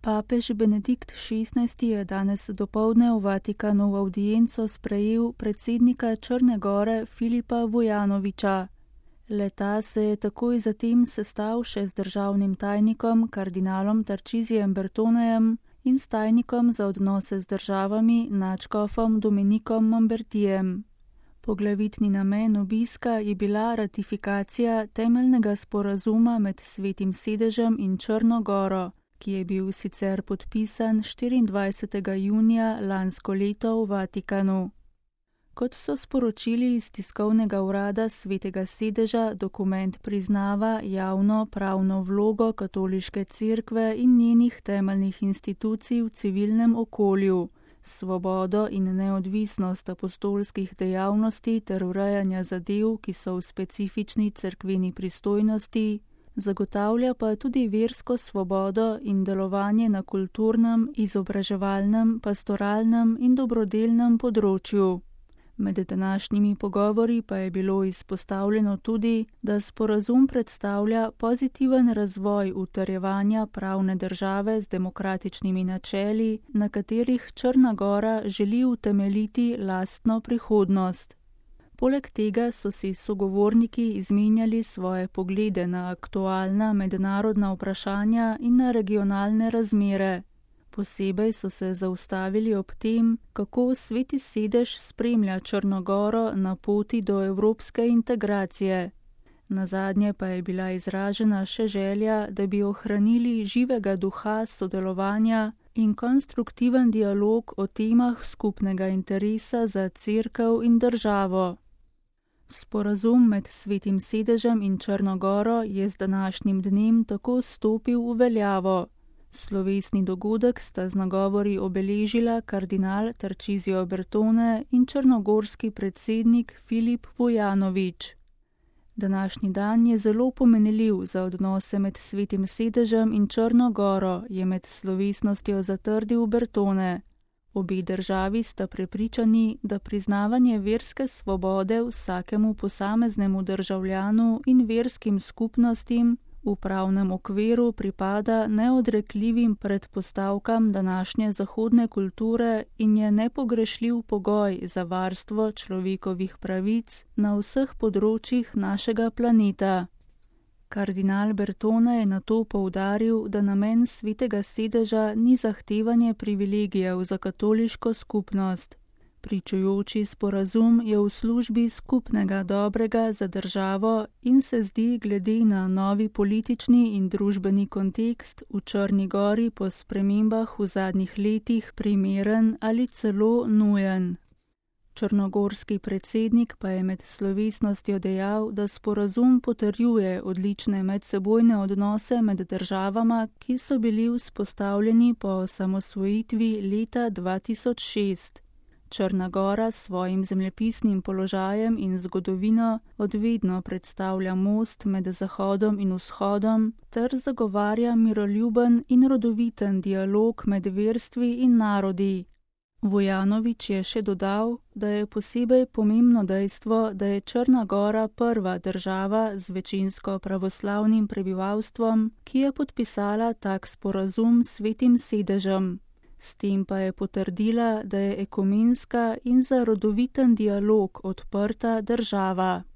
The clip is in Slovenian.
Papež Benedikt XVI je danes dopoldne v Vatikanu v avdienco sprejel predsednika Črne gore Filipa Vujanovića. Le-ta se je takoj zatem sestal še z državnim tajnikom kardinalom Tarcisijem Bertonejem in s tajnikom za odnose z državami nadškofom Dominikom Mambertijem. Poglavitni namen obiska je bila ratifikacija temeljnega sporazuma med Svetim sedežem in Črno goro, ki je bil sicer podpisan 24. junija lansko leto v Vatikanu. Kot so sporočili iz tiskovnega urada Svetega sedeža, dokument priznava javno pravno vlogo katoliške cerkve in njenih temeljnih institucij v civilnem okolju, svobodo in neodvisnost apostolskih dejavnosti ter urejanja zadev, ki so v specifični cerkveni pristojnosti, zagotavlja pa tudi versko svobodo in delovanje na kulturnem, izobraževalnem, pastoralnem in dobrodelnem področju. Med današnjimi pogovori pa je bilo izpostavljeno tudi, da sporazum predstavlja pozitiven razvoj utrjevanja pravne države z demokratičnimi načeli, na katerih Črna gora želi utemeljiti lastno prihodnost. Poleg tega so si sogovorniki izmenjali svoje poglede na aktualna mednarodna vprašanja in na regionalne razmere. Posebej so se zaustavili ob tem, kako Sveti sedež spremlja Črno goro na poti do evropske integracije. Nazadnje pa je bila izražena še želja, da bi ohranili živega duha sodelovanja in konstruktiven dialog o temah skupnega interesa za cerkev in državo. Sporazum med Svetim sedežem in Črno goro je z današnjim dnem tako stopil v veljavo. Slovesni dogodek sta z nagovori obeležila kardinal Tarcisio Bertone in črnogorski predsednik Filip Vujanović. Današnji dan je zelo pomenljiv za odnose med Svetim sedežem in Črno goro, je med slovesnostjo zatrdil Bertone. Obe državi sta prepričani, da priznavanje verske svobode vsakemu posameznemu državljanu in verskim skupnostim v pravnem okviru pripada neodrekljivim predpostavkam današnje zahodne kulture in je nepogrešljiv pogoj za varstvo človekovih pravic na vseh področjih našega planeta. Kardinal Bertone je nato poudaril, da namen Svetega sedeža ni zahtevanje privilegijev za katoliško skupnost. Pričujoči sporazum je v službi skupnega dobrega za državo in se zdi glede na novi politični in družbeni kontekst v Črni gori po spremembah v zadnjih letih primeren ali celo nujen. Črnogorski predsednik pa je med slovesnostjo dejal, da sporazum potrjuje odlične medsebojne odnose med državama, ki so bili vzpostavljeni po osamosvojitvi leta 2006. Črna gora s svojim zemljepisnim položajem in zgodovino odvedno predstavlja most med Zahodom in Vzhodom ter zagovarja miroljuben in rodoviten dialog med verstvi in narodi. Vujanović je še dodal, da je posebej pomembno dejstvo, da je Črna gora prva država z večinsko pravoslavnim prebivalstvom, ki je podpisala tak sporazum s Svetim sedežem. S tem pa je potrdila, da je ekumenska in za rodoviten dialog odprta država.